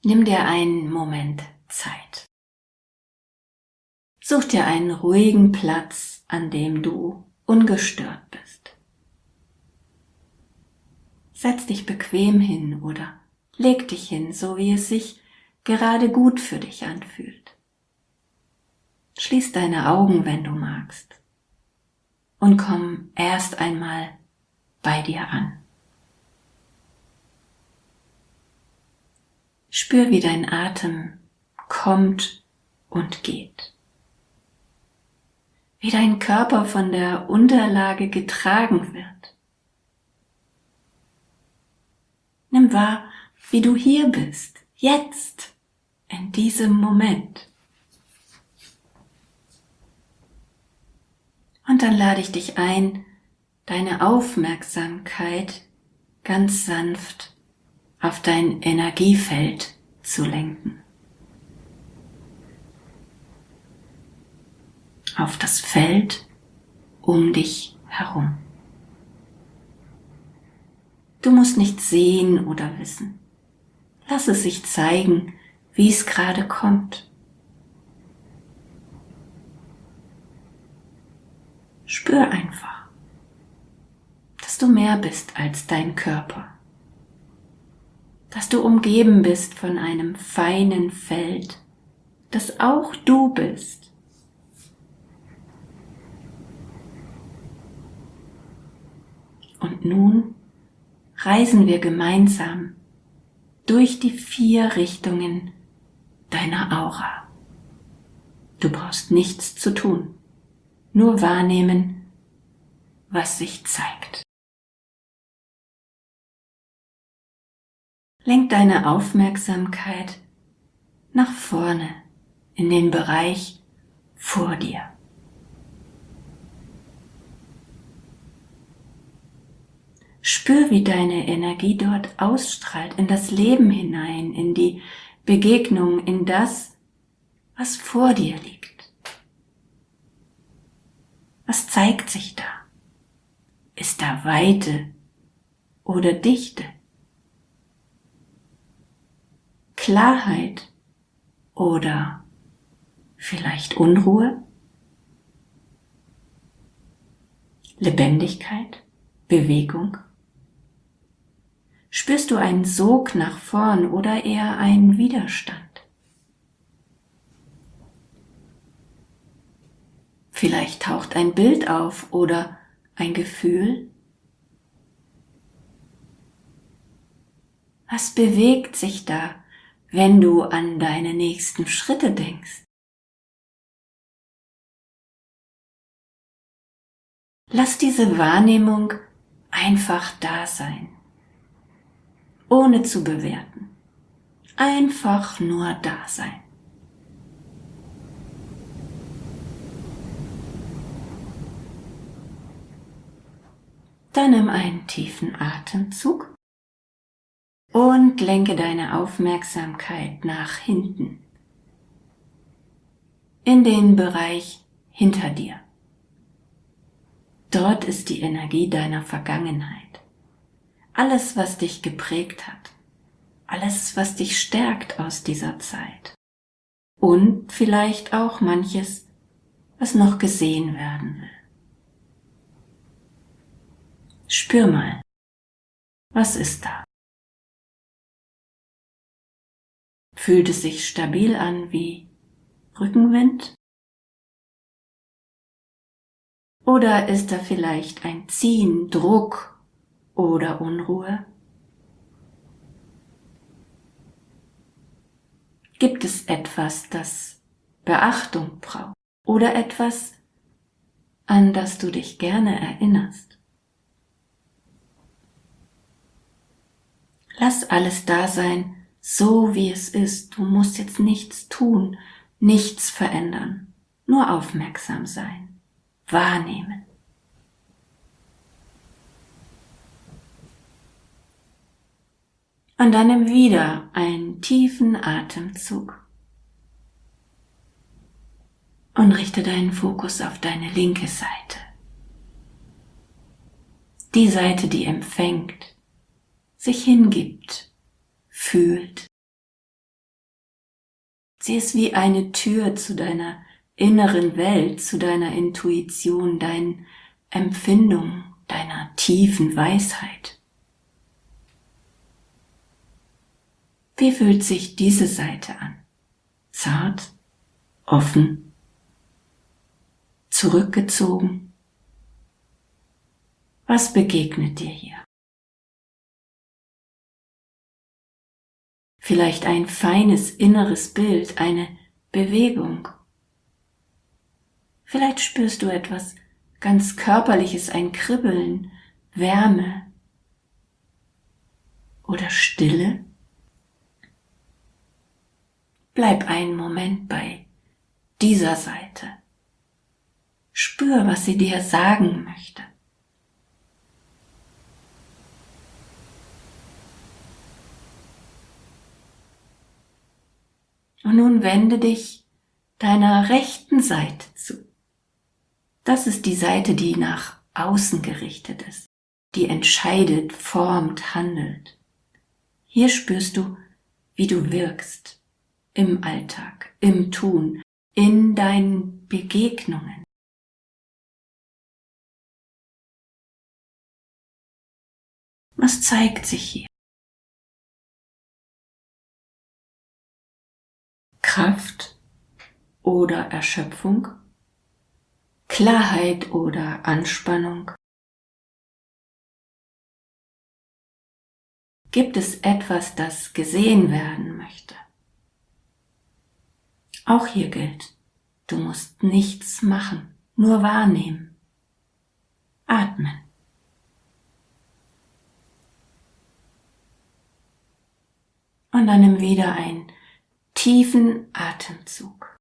Nimm dir einen Moment Zeit. Such dir einen ruhigen Platz, an dem du ungestört bist. Setz dich bequem hin oder leg dich hin, so wie es sich gerade gut für dich anfühlt. Schließ deine Augen, wenn du magst, und komm erst einmal bei dir an. Spür, wie dein Atem kommt und geht. Wie dein Körper von der Unterlage getragen wird. Nimm wahr, wie du hier bist, jetzt, in diesem Moment. Und dann lade ich dich ein, deine Aufmerksamkeit ganz sanft auf dein Energiefeld zu lenken. Auf das Feld um dich herum. Du musst nichts sehen oder wissen. Lass es sich zeigen, wie es gerade kommt. Spür einfach, dass du mehr bist als dein Körper. Dass du umgeben bist von einem feinen Feld, das auch du bist. Und nun reisen wir gemeinsam durch die 4 Richtungen deiner Aura. Du brauchst nichts zu tun, nur wahrnehmen, was sich zeigt. Lenk deine Aufmerksamkeit nach vorne in den Bereich vor dir. Spür, wie deine Energie dort ausstrahlt, in das Leben hinein, in die Begegnung, in das, was vor dir liegt. Was zeigt sich da? Ist da Weite oder Dichte? Klarheit oder vielleicht Unruhe? Lebendigkeit? Bewegung? Spürst du einen Sog nach vorn oder eher einen Widerstand? Vielleicht taucht ein Bild auf oder ein Gefühl? Was bewegt sich da, wenn du an deine nächsten Schritte denkst? Lass diese Wahrnehmung einfach da sein, ohne zu bewerten. Einfach nur da sein. Dann nimm einen tiefen Atemzug und lenke deine Aufmerksamkeit nach hinten, in den Bereich hinter dir. Dort ist die Energie deiner Vergangenheit. Alles, was dich geprägt hat. Alles, was dich stärkt aus dieser Zeit. Und vielleicht auch manches, was noch gesehen werden will. Spür mal, was ist da? Fühlt es sich stabil an wie Rückenwind? Oder ist da vielleicht ein Ziehen, Druck oder Unruhe? Gibt es etwas, das Beachtung braucht oder etwas, an das du dich gerne erinnerst? Lass alles da sein, so wie es ist. Du musst jetzt nichts tun, nichts verändern, nur aufmerksam sein, wahrnehmen. Und dann nimm wieder einen tiefen Atemzug und richte deinen Fokus auf deine linke Seite. Die Seite, die empfängt, sich hingibt, fühlt Sie ist wie eine Tür zu deiner inneren Welt, zu deiner Intuition, deinen Empfindungen, deiner tiefen Weisheit. Wie fühlt sich diese Seite an? Zart, offen, zurückgezogen? Was begegnet dir hier? Vielleicht ein feines inneres Bild, eine Bewegung. Vielleicht spürst du etwas ganz Körperliches, ein Kribbeln, Wärme oder Stille. Bleib einen Moment bei dieser Seite. Spür, was sie dir sagen möchte. Und nun wende dich deiner rechten Seite zu. Das ist die Seite, die nach außen gerichtet ist, die entscheidet, formt, handelt. Hier spürst du, wie du wirkst im Alltag, im Tun, in deinen Begegnungen. Was zeigt sich hier? Kraft oder Erschöpfung? Klarheit oder Anspannung? Gibt es etwas, das gesehen werden möchte? Auch hier gilt, du musst nichts machen, nur wahrnehmen. Atmen. Und dann nimm wieder einen tiefen Atemzug.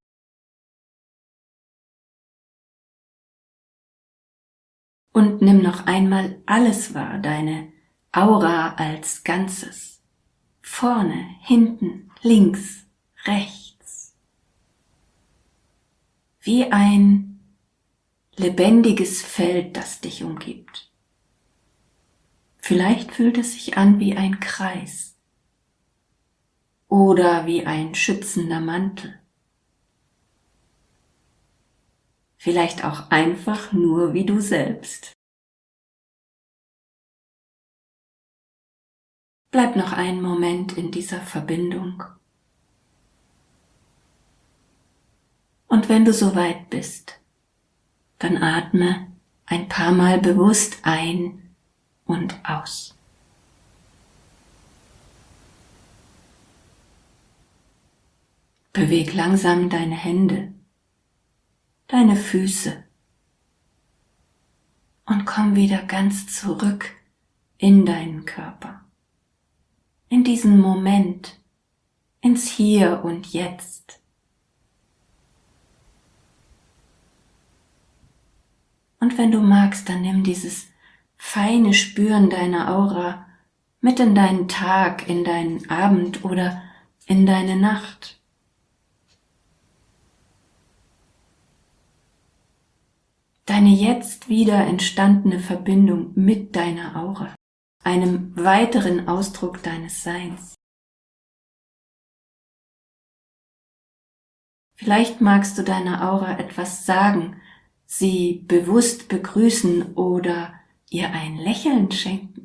Und nimm noch einmal alles wahr, deine Aura als Ganzes. Vorne, hinten, links, rechts. Wie ein lebendiges Feld, das dich umgibt. Vielleicht fühlt es sich an wie ein Kreis oder wie ein schützender Mantel. Vielleicht auch einfach nur wie du selbst. Bleib noch einen Moment in dieser Verbindung. Und wenn du soweit bist, dann atme ein paar Mal bewusst ein und aus. Beweg langsam deine Hände, deine Füße und komm wieder ganz zurück in deinen Körper, in diesen Moment, ins Hier und Jetzt. Und wenn du magst, dann nimm dieses feine Spüren deiner Aura mit in deinen Tag, in deinen Abend oder in deine Nacht. Deine jetzt wieder entstandene Verbindung mit deiner Aura, einem weiteren Ausdruck deines Seins. Vielleicht magst du deiner Aura etwas sagen, sie bewusst begrüßen oder ihr ein Lächeln schenken.